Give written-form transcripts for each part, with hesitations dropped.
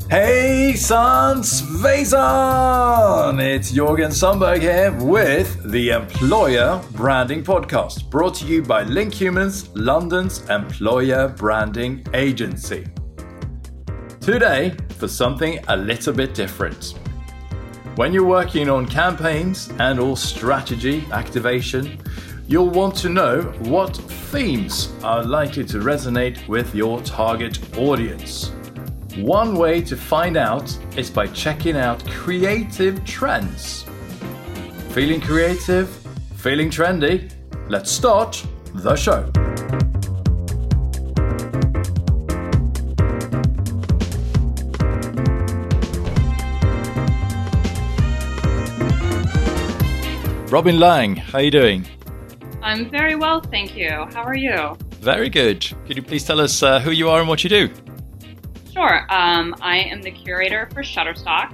Hey, Sans Vezan! It's Jorgen Sundberg here with the Employer Branding Podcast, brought to you by Link Humans, London's employer branding agency. Today, for something a little bit different. When you're working on campaigns and or strategy activation, you'll want to know what themes are likely to resonate with your target audience. One way to find out is by checking out creative trends. Feeling creative? Feeling trendy? Let's start the show. Robin Lang, how are you doing? I'm very well, thank you. How are you? Very good. Could you please tell us who you are and what you do? Sure. I am the curator for Shutterstock.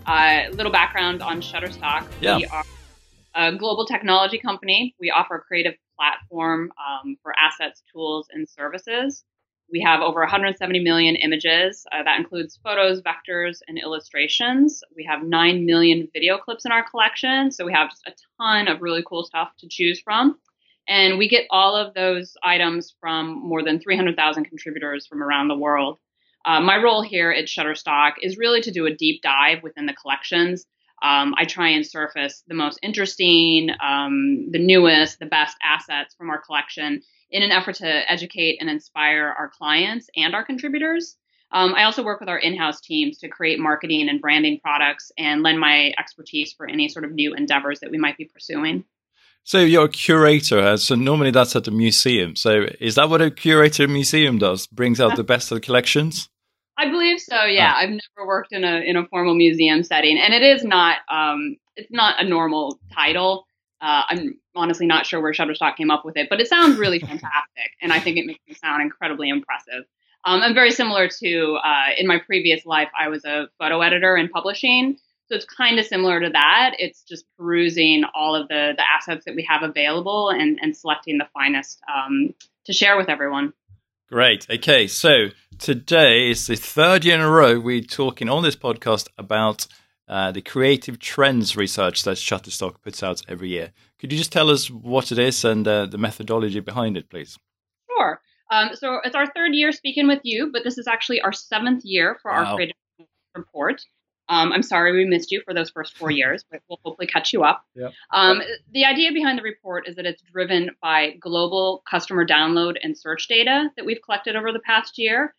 A little background on Shutterstock. Yeah. We are a global technology company. We offer a creative platform for assets, tools, and services. We have over 170 million images. That includes photos, vectors, and illustrations. We have 9 million video clips in our collection. So we have just a ton of really cool stuff to choose from. And we get all of those items from more than 300,000 contributors from around the world. My role here at Shutterstock is really to do a deep dive within the collections. I try and surface the most interesting, the newest, the best assets from our collection in an effort to educate and inspire our clients and our contributors. I also work with our in-house teams to create marketing and branding products and lend my expertise for any sort of new endeavors that we might be pursuing. So you're a curator, so normally that's at the museum. So is that what a curator museum does? Brings out the best of the collections? I believe so. Yeah, I've never worked in a formal museum setting, and it is not it's not a normal title. I'm honestly not sure where Shutterstock came up with it, but it sounds really fantastic, and I think it makes me sound incredibly impressive. I'm very similar to in my previous life, I was a photo editor in publishing. So it's kind of similar to that. It's just perusing all of the assets that we have available and selecting the finest to share with everyone. Great. Okay, so today is the third year in a row we're talking on this podcast about the creative trends research that Shutterstock puts out every year. Could you just tell us what it is and the methodology behind it, please? Sure. So it's our third year speaking with you, but this is actually our 7th year for our creative report. I'm sorry we missed you for those first 4 years, but we'll hopefully catch you up. Yep. The idea behind the report is that it's driven by global customer download and search data that we've collected over the past year.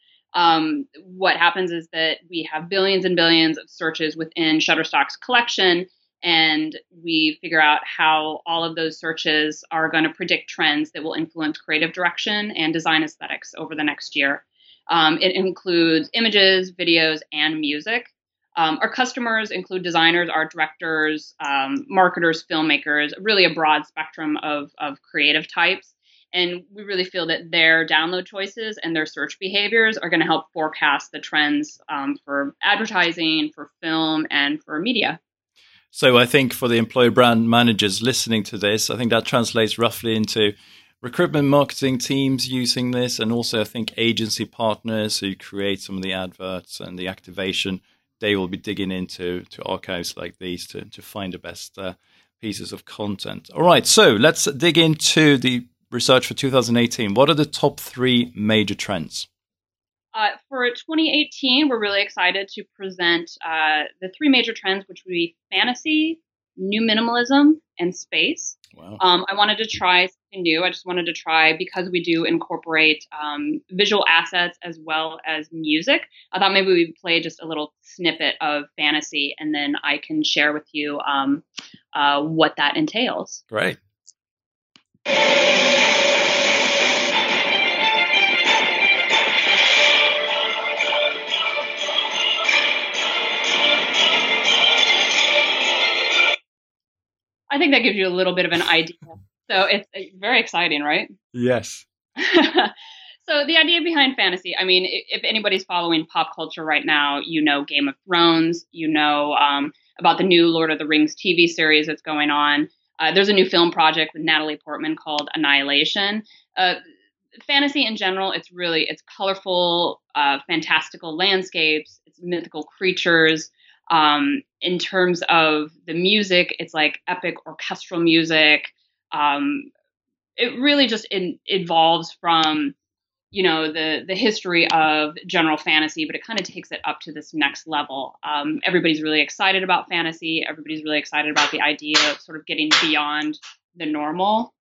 What happens is that we have billions and billions of searches within Shutterstock's collection, and we figure out how all of those searches are going to predict trends that will influence creative direction and design aesthetics over the next year. It includes images, videos, and music. Our customers include designers, art directors, marketers, filmmakers, really a broad spectrum of creative types. And we really feel that their download choices and their search behaviors are going to help forecast the trends for advertising, for film, and for media. So I think for the employer brand managers listening to this, I think that translates roughly into recruitment marketing teams using this, and also I think agency partners who create some of the adverts and the activation. They will be digging into archives like these to find the best pieces of content. All right, so let's dig into the research for 2018. What are the top 3 major trends? For 2018, we're really excited to present the 3 major trends, which would be fantasy, new minimalism, and space. Wow. I wanted to try something new. I just wanted to try, because we do incorporate visual assets as well as music. I thought maybe we'd play just a little snippet of fantasy, and then I can share with you what that entails. Great. I think that gives you a little bit of an idea. So it's very exciting, right? Yes. So the idea behind fantasy, I mean, if anybody's following pop culture right now, you know Game of Thrones, you know about the new Lord of the Rings TV series that's going on. There's a new film project with Natalie Portman called Annihilation. fantasy in general, it's colorful, fantastical landscapes, it's mythical creatures. In terms of the music, it's like epic orchestral music. It really just evolves from, the history of general fantasy, but it kind of takes it up to this next level. Everybody's really excited about fantasy. Everybody's really excited about the idea of sort of getting beyond the normal.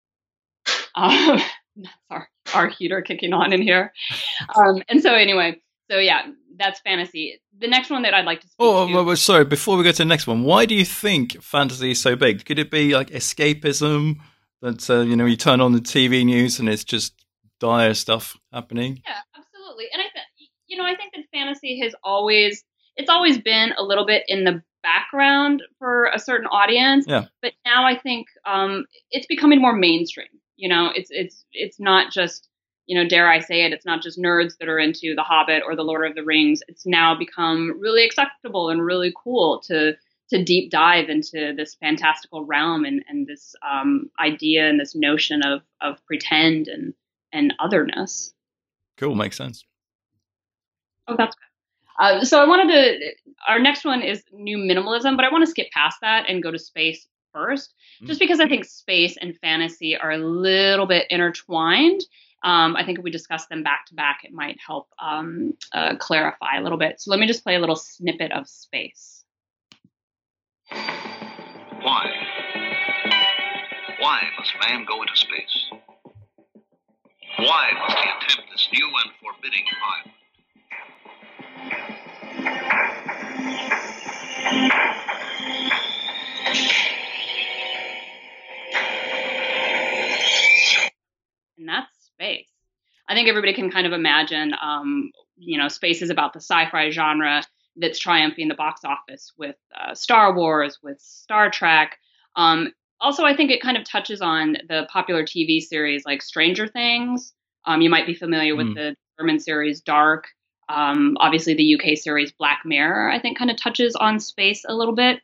That's our heater kicking on in here. And so anyway, that's fantasy. The next one that I'd like to speak to. Well, sorry, before we go to the next one, why do you think fantasy is so big? Could it be like escapism that, you turn on the TV news and it's just dire stuff happening? Yeah, absolutely. And I think that fantasy it's always been a little bit in the background for a certain audience. Yeah. But now I think it's becoming more mainstream. It's not just, dare I say it, it's not just nerds that are into The Hobbit or The Lord of the Rings. It's now become really acceptable and really cool to deep dive into this fantastical realm and this idea and this notion of pretend and otherness. Cool, makes sense. Oh, that's good. So our next one is new minimalism, but I want to skip past that and go to space first, just because I think space and fantasy are a little bit intertwined. I think if we discuss them back to back, it might help clarify a little bit. So let me just play a little snippet of space. Why? Why must man go into space? Why must he attempt this new and forbidding environment? And that's space. I think everybody can kind of imagine, space is about the sci-fi genre that's triumphing the box office with Star Wars, with Star Trek. Also, I think it kind of touches on the popular TV series like Stranger Things. You might be familiar with the German series Dark. Obviously, the UK series Black Mirror, I think, kind of touches on space a little bit.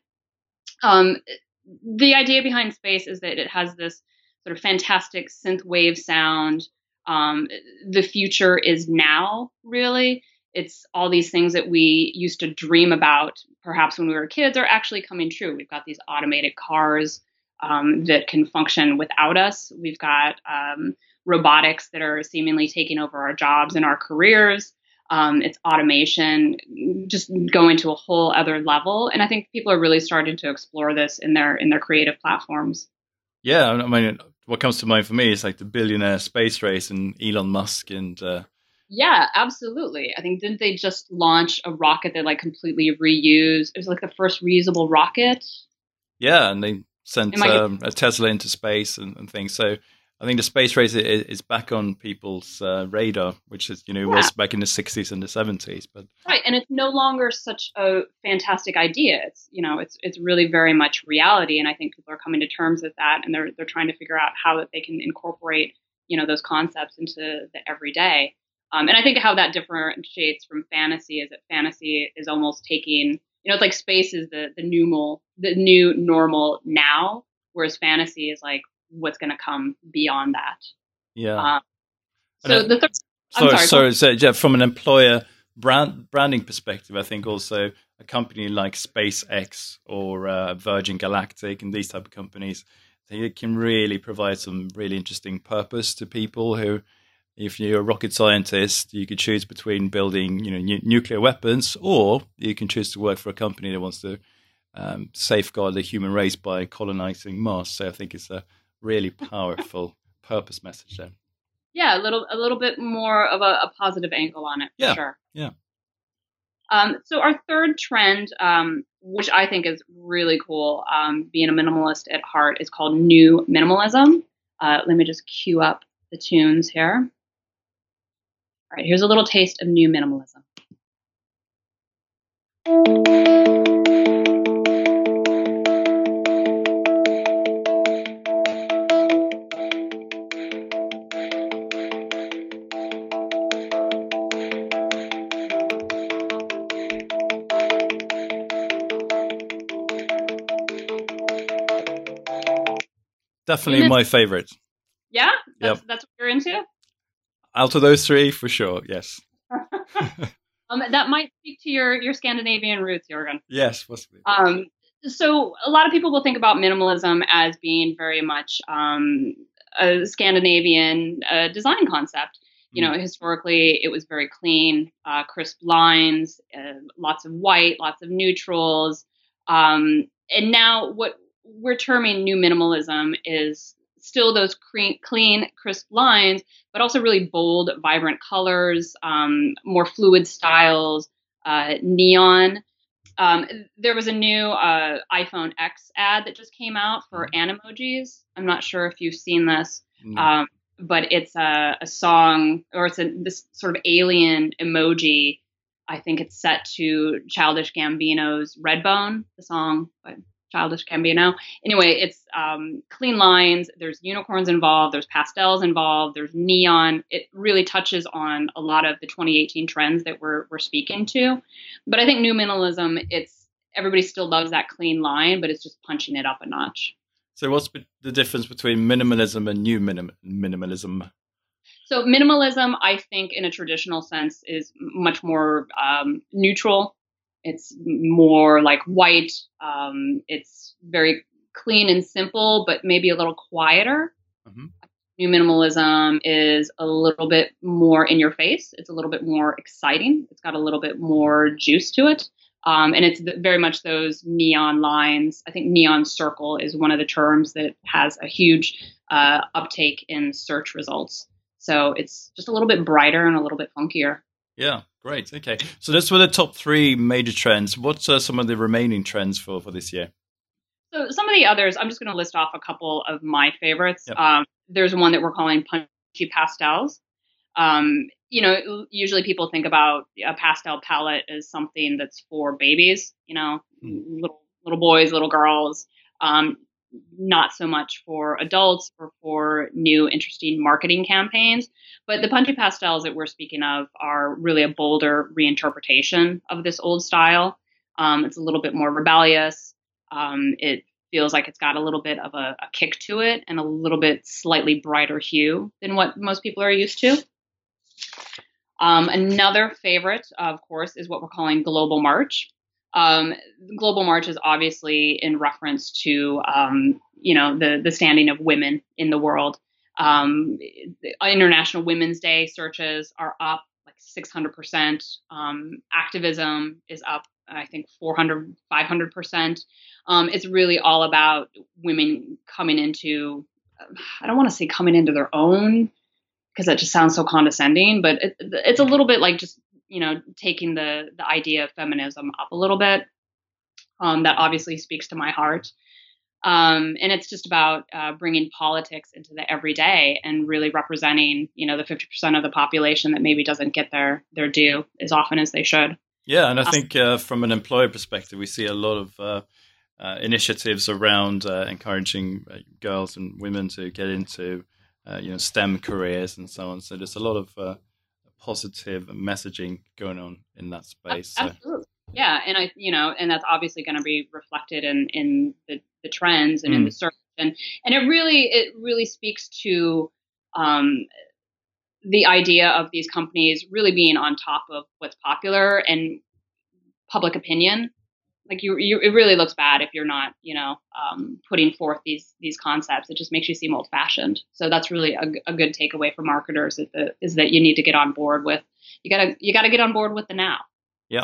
The idea behind space is that it has this sort of fantastic synth wave sound. The future is now, really. It's all these things that we used to dream about, perhaps when we were kids, are actually coming true. We've got these automated cars that can function without us. We've got robotics that are seemingly taking over our jobs and our careers. It's automation, just going to a whole other level. And I think people are really starting to explore this in their creative platforms. Yeah, I mean, what comes to mind for me is like the billionaire space race and Elon Musk and. Yeah, absolutely. I think, didn't they just launch a rocket that like completely reused? It was like the first reusable rocket. Yeah, and they sent a Tesla into space and things. So I think the space race is back on people's radar, which is, was back in the 60s and the 70s. But right, and it's no longer such a fantastic idea. It's, it's really very much reality, and I think people are coming to terms with that, and they're trying to figure out how that they can incorporate, those concepts into the everyday. And I think how that differentiates from fantasy is that fantasy is almost taking, it's like space is the new normal now, whereas fantasy is like what's going to come beyond that. Yeah. So Jeff, from an employer branding perspective, I think also a company like SpaceX or Virgin Galactic and these type of companies, they can really provide some really interesting purpose to people who. If you're a rocket scientist, you could choose between building, nuclear weapons, or you can choose to work for a company that wants to safeguard the human race by colonizing Mars. So I think it's a really powerful purpose message there. Yeah, a little bit more of a positive angle on it, for sure. Yeah. So our third trend, which I think is really cool, being a minimalist at heart, is called new minimalism. Let me just cue up the tunes here. All right, here's a little taste of new minimalism. Definitely my favorite. Yeah? That's what you're into? Out of those three, for sure, yes. That might speak to your Scandinavian roots, Jorgen. Yes, possibly. So a lot of people will think about minimalism as being very much a Scandinavian design concept. Historically, it was very clean, crisp lines, lots of white, lots of neutrals. And now what we're terming new minimalism is still those clean, crisp lines, but also really bold, vibrant colors, more fluid styles, neon. There was a new iPhone X ad that just came out for Animojis. I'm not sure if you've seen this. But it's a song, or it's this sort of alien emoji. I think it's set to Childish Gambino's Redbone, the song by Childish Gambino. Anyway, it's clean lines. There's unicorns involved. There's pastels involved. There's neon. It really touches on a lot of the 2018 trends that we're speaking to. But I think new minimalism, everybody still loves that clean line, but it's just punching it up a notch. So what's the difference between minimalism and new minimalism? So minimalism, I think, in a traditional sense, is much more neutral. It's more like white. It's very clean and simple, but maybe a little quieter. Mm-hmm. New minimalism is a little bit more in your face. It's a little bit more exciting. It's got a little bit more juice to it. And it's very much those neon lines. I think neon circle is one of the terms that has a huge uptake in search results. So it's just a little bit brighter and a little bit funkier. Yeah, great. Okay. So those were the top three major trends. What's some of the remaining trends for this year? So some of the others, I'm just going to list off a couple of my favorites. Yep. There's one that we're calling punchy pastels. Usually people think about a pastel palette as something that's for babies, little boys, little girls, not so much for adults or for new, interesting marketing campaigns. But the punchy pastels that we're speaking of are really a bolder reinterpretation of this old style. It's a little bit more rebellious. It feels like it's got a little bit of a kick to it and a little bit slightly brighter hue than what most people are used to. Another favorite, of course, is what we're calling Global March. Global March is obviously in reference to, the standing of women in the world. International Women's Day searches are up like 600%. Activism is up, I think, 400, 500%. It's really all about women coming into, I don't want to say coming into their own, because that just sounds so condescending, but it's a little bit like just, taking the idea of feminism up a little bit. That obviously speaks to my heart. And it's just about bringing politics into the everyday and really representing, the 50% of the population that maybe doesn't get their due as often as they should. Yeah, and I think from an employer perspective, we see a lot of initiatives around encouraging girls and women to get into STEM careers and so on. So there's a lot of positive messaging going on in that space. Absolutely. So. Yeah. And that's obviously going to be reflected in the trends and in the search. And it really speaks to the idea of these companies really being on top of what's popular and public opinion. Like it really looks bad if you're not, putting forth these concepts. It just makes you seem old fashioned. So that's really a good takeaway for marketers is that you need to get on board with. You gotta get on board with the now. Yeah.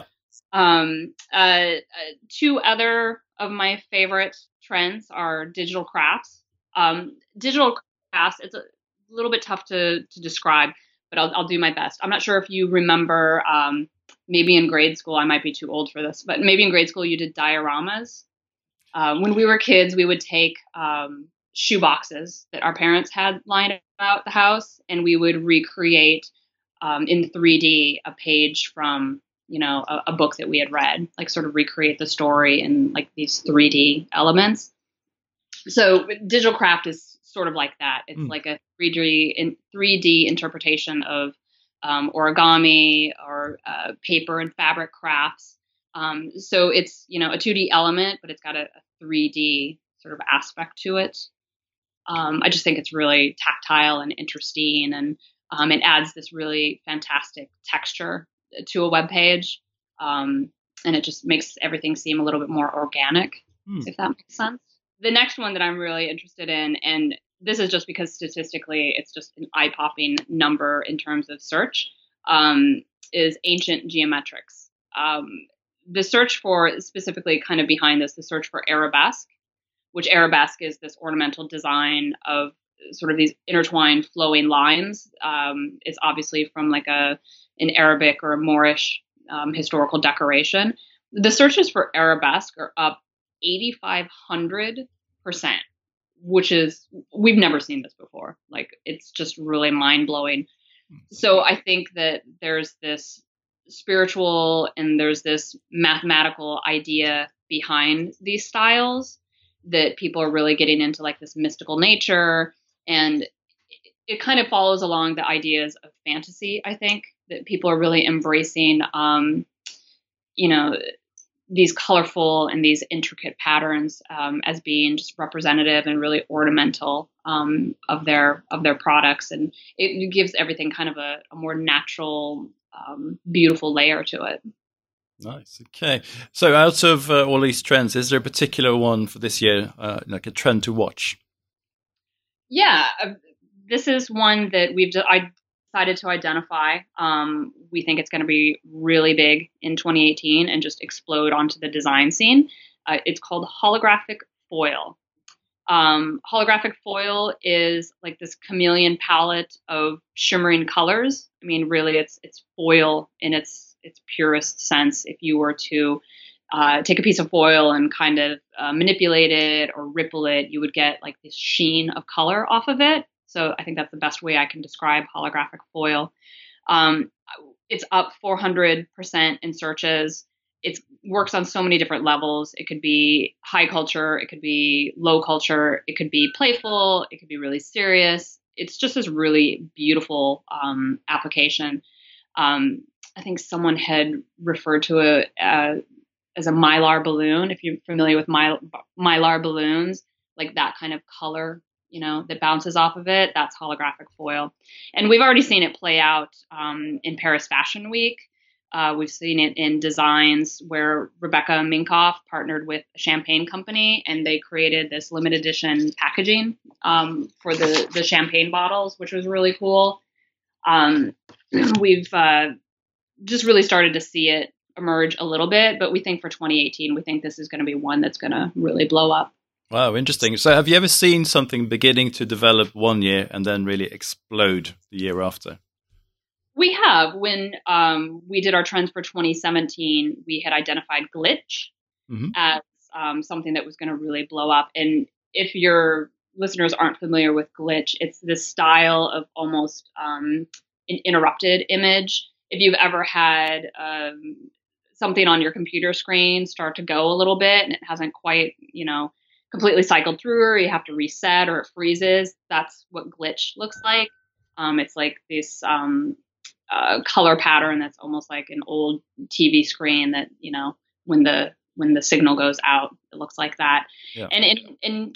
Two other of my favorite trends are digital crafts. Digital crafts. It's a little bit tough to describe, but I'll do my best. I'm not sure if you remember. Maybe in grade school, I might be too old for this, but maybe in grade school you did dioramas. When we were kids, we would take shoe boxes that our parents had lying about the house, and we would recreate in 3D a page from a book that we had read, like sort of recreate the story in like these 3D elements. So digital craft is sort of like that. It's like a 3D interpretation of origami or paper and fabric crafts. So it's, a 2D element, but it's got a 3D sort of aspect to it. I just think it's really tactile and interesting. And It adds this really fantastic texture to a web page, and it just makes everything seem a little bit more organic, if that makes sense. The next one that I'm really interested in, and this is just because statistically it's just an eye-popping number in terms of search, is ancient geometrics. The search for, specifically kind of behind this, the search for arabesque, which arabesque is this ornamental design of sort of these intertwined flowing lines. It's obviously from like an Arabic or a Moorish historical decoration. The searches for arabesque are up 8,500%, which is, we've never seen this before. Like, it's just really mind blowing. So I think that there's this spiritual and there's this mathematical idea behind these styles, that people are really getting into, like this mystical nature. And it kind of follows along the ideas of fantasy, I think, that people are really embracing, these colorful and these intricate patterns as being just representative and really ornamental of their products. And it gives everything kind of a more natural, beautiful layer to it. Nice. Okay. So out of all these trends, is there a particular one for this year, like a trend to watch? Yeah, this is one that I decided to identify. We think it's going to be really big in 2018 and just explode onto the design scene. It's called holographic foil. Holographic foil is like this chameleon palette of shimmering colors. I mean, really, it's foil in its purest sense. If you were to take a piece of foil and kind of manipulate it or ripple it, you would get like this sheen of color off of it. So I think that's the best way I can describe holographic foil. It's up 400% in searches. It works on so many different levels. It could be high culture. It could be low culture. It could be playful. It could be really serious. It's just this really beautiful application. I think someone had referred to it as a mylar balloon. If you're familiar with mylar balloons, like that kind of color, that bounces off of it, that's holographic foil. And we've already seen it play out in Paris Fashion Week. We've seen it in designs where Rebecca Minkoff partnered with a champagne company, and they created this limited edition packaging for the champagne bottles, which was really cool. We've just really started to see it emerge a little bit, but we think for 2018, we think this is going to be one that's going to really blow up. Wow, interesting. So have you ever seen something beginning to develop one year and then really explode the year after? We have. When we did our trends for 2017, we had identified glitch as something that was going to really blow up. And if your listeners aren't familiar with glitch, it's this style of almost an interrupted image. If you've ever had something on your computer screen start to go a little bit and it hasn't quite, completely cycled through, or you have to reset, or it freezes, that's what glitch looks like. It's like this color pattern that's almost like an old TV screen that, when the signal goes out, it looks like that. Yeah. And in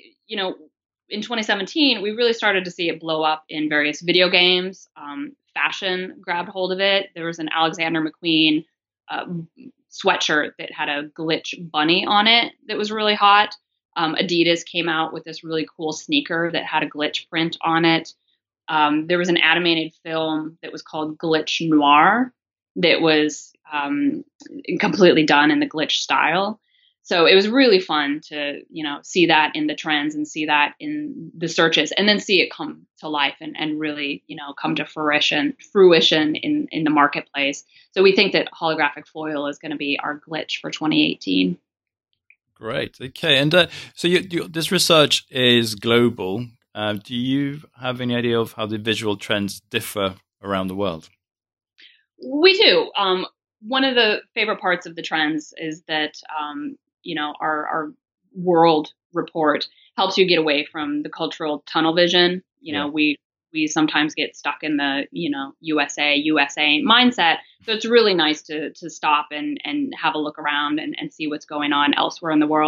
2017, we really started to see it blow up in various video games. Fashion grabbed hold of it. There was an Alexander McQueen sweatshirt that had a glitch bunny on it that was really hot. Adidas came out with this really cool sneaker that had a glitch print on it. There was an animated film that was called Glitch Noir that was completely done in the glitch style. So it was really fun to, see that in the trends and see that in the searches, and then see it come to life and really, come to fruition in the marketplace. So we think that holographic foil is going to be our glitch for 2018. Great. Okay. And so this research is global. Do you have any idea of how the visual trends differ around the world? We do. One of the favorite parts of the trends is that, our world report helps you get away from the cultural tunnel vision. We sometimes get stuck in the, USA mindset. So it's really nice to stop and have a look around and see what's going on elsewhere in the world.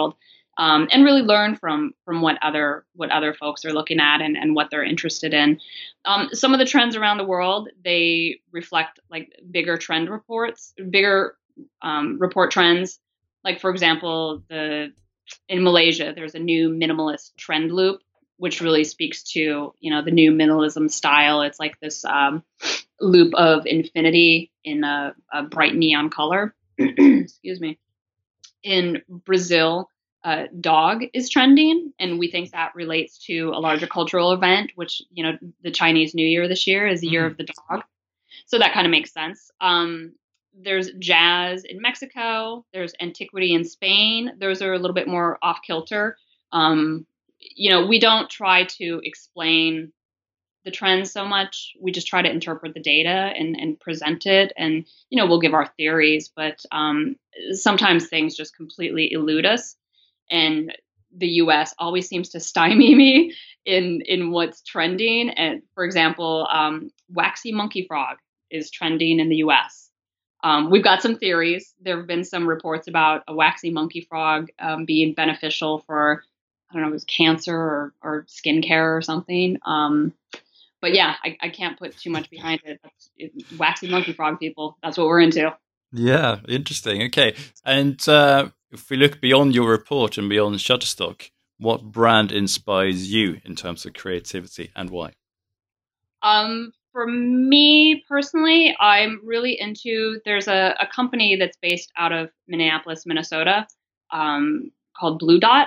and really learn from what other folks are looking at and what they're interested in. Some of the trends around the world, they reflect like bigger trend reports, report trends. Like, for example, in Malaysia, there's a new minimalist trend loop, which really speaks to, the new minimalism style. It's like this loop of infinity in a bright neon color. Excuse me. In Brazil, dog is trending, and we think that relates to a larger cultural event, which, the Chinese New Year this year is the year of the dog. So that kind of makes sense. There's jazz in Mexico. There's antiquity in Spain. Those are a little bit more off kilter. We don't try to explain the trends so much. We just try to interpret the data and present it. And, we'll give our theories, but sometimes things just completely elude us. And the US always seems to stymie me in what's trending. And for example, waxy monkey frog is trending in the US. We've got some theories. There have been some reports about a waxy monkey frog being beneficial for, I don't know, it was cancer or skincare or something. But yeah, I can't put too much behind it. Waxy monkey frog people, that's what we're into. Yeah, interesting. Okay. And if we look beyond your report and beyond Shutterstock, what brand inspires you in terms of creativity and why? For me personally, I'm really there's a company that's based out of Minneapolis, Minnesota, called Blue Dot.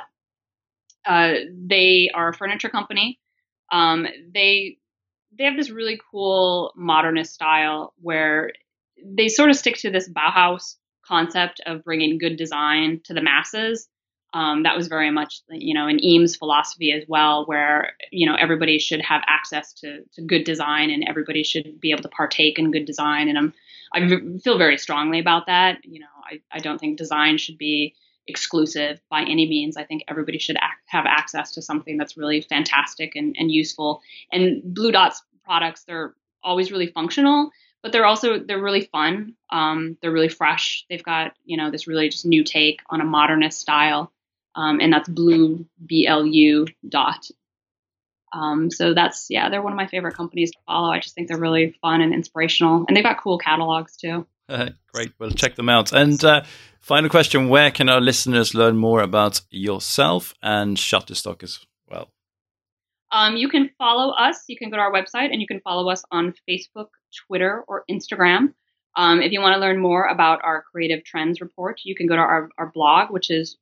They are a furniture company. They have this really cool modernist style where they sort of stick to this Bauhaus concept of bringing good design to the masses. That was very much, in Eames' philosophy as well, where, everybody should have access to good design and everybody should be able to partake in good design. And I feel very strongly about that. I don't think design should be exclusive by any means. I think everybody should have access to something that's really fantastic and useful. And Blue Dot's products, they're always really functional, but they're really fun. They're really fresh. They've got, this really just new take on a modernist style. And that's Blue, BLU dot. So they're one of my favorite companies to follow. I just think they're really fun and inspirational, and they've got cool catalogs too. Great. Well, check them out. And final question, where can our listeners learn more about yourself and Shutterstock as well? You can follow us. You can go to our website and you can follow us on Facebook, Twitter, or Instagram. If you want to learn more about our creative trends report, you can go to our blog, which is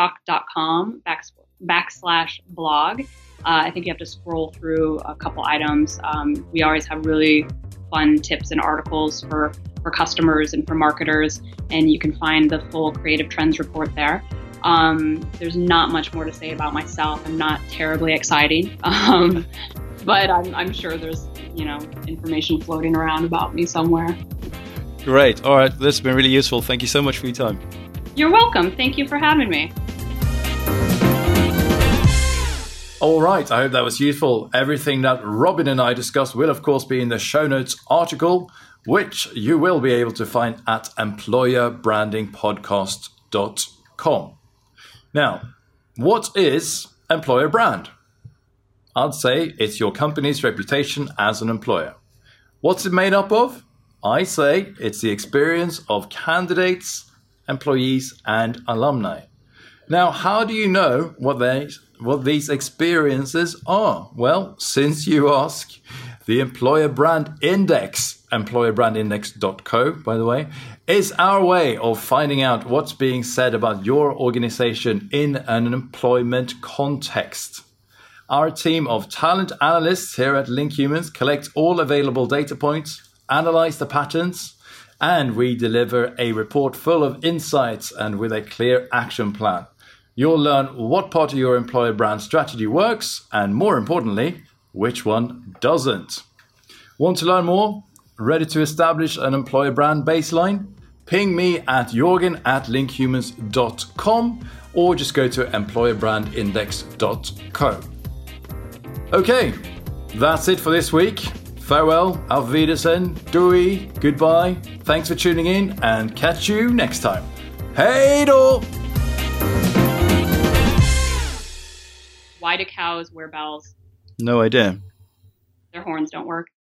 shutterstock.com/blog. I think you have to scroll through a couple items. We always have really fun tips and articles for customers and for marketers, and you can find the full creative trends report there. There's not much more to say about myself. I'm not terribly exciting, but I'm sure there's information floating around about me somewhere. Great. All right. This has been really useful. Thank you so much for your time. You're welcome. Thank you for having me. All right. I hope that was useful. Everything that Robin and I discussed will, of course, be in the show notes article, which you will be able to find at employerbrandingpodcast.com. Now, what is employer brand? I'd say it's your company's reputation as an employer. What's it made up of? I say it's the experience of candidates, employees, and alumni. Now, how do you know what these experiences are? Well, since you ask, the Employer Brand Index, employerbrandindex.co, by the way, is our way of finding out what's being said about your organization in an employment context. Our team of talent analysts here at LinkHumans collect all available data points, analyze the patterns, and we deliver a report full of insights and with a clear action plan. You'll learn what part of your employer brand strategy works and, more importantly, which one doesn't. Want to learn more? Ready to establish an employer brand baseline? Ping me at jorgen@linkhumans.com or just go to employerbrandindex.co. Okay, that's it for this week. Farewell, auf Wiedersehen, Dewey, goodbye, thanks for tuning in, and catch you next time. Hej då! Why do cows wear bells? No idea. Their horns don't work.